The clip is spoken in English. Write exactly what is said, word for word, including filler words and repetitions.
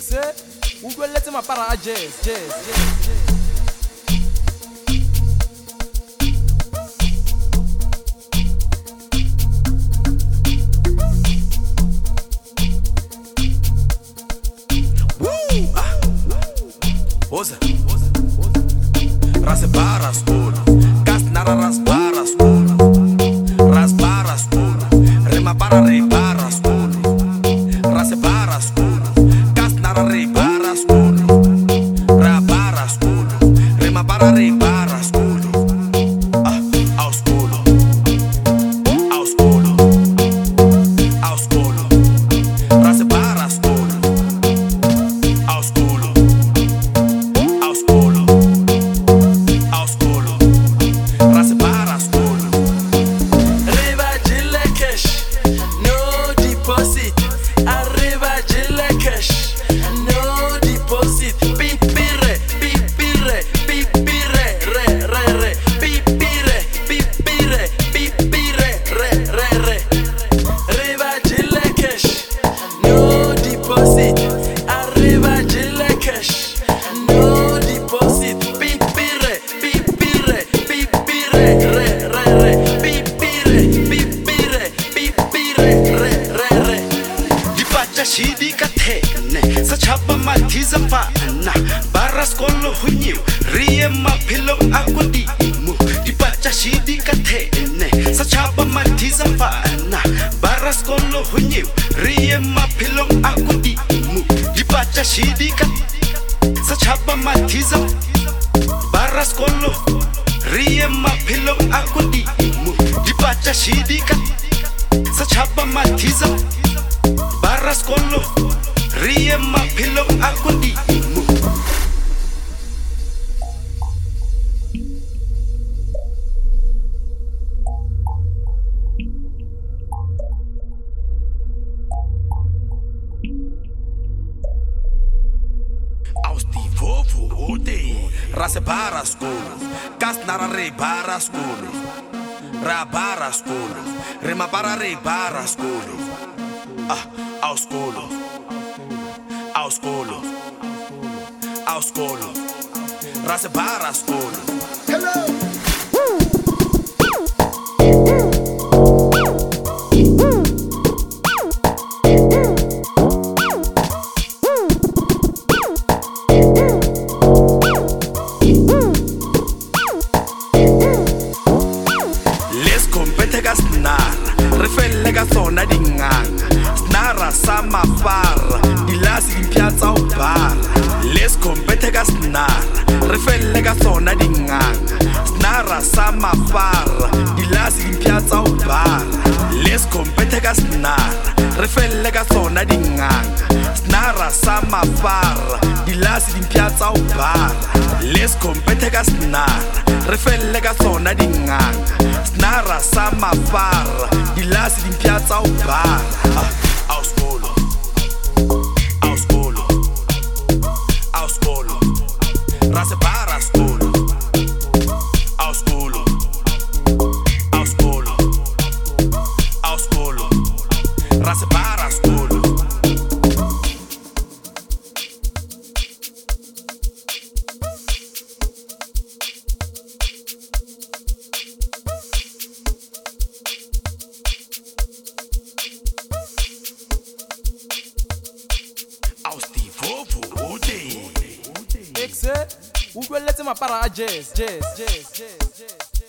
Exe, Ugo lete ma para jazz, jazz, jazz. Oza, rasbara school, gas nara rasbara school, rasbara school, rema para repara school, rasbara school, gas nara repara school, rabara school, rema para repara school, ah, au school, au school, au school, rasbara school, au school. Shidi katene sa chapa mathiza pana baras kollo hunyu riye ma philo akudi mu dipacha shidi katene sa chapa mathiza pana baras kollo hunyu riye ma philo akudi mu dipacha shidi kat sa chapa mathiza baras kollo riye ma philo akudi mu dipacha shidi kat sa chapa mathiza Barras kollo, rie ma philo akundi mu. Aus die vovo ode, rase para school, gas nara re para school, rabara school, rema para re para school. Ah, aus colo, aus colo, aus colo, rase para colo. Hello. Les compete gasnar, refelle gasona dinganga. Nara sama far, dilasi impiazza o bar. Les compete gas nar, refelle gasona dinganga. Nara sama far, dilasi impiazza o bar. Les compete gas nar, refelle gasona dinganga. Nara sama far, dilasi impiazza o bar. Les compete gas nar, refelle gasona dinganga. Nara sama far, dilasi impiazza o bar. Aus colo, aus colo, aus colo, rase para colo, aus colo, aus colo, aus colo, rase para colo. Aus die vovo ode. Exe, Ugo lete ma para jazz, jazz, jazz, jazz, jazz.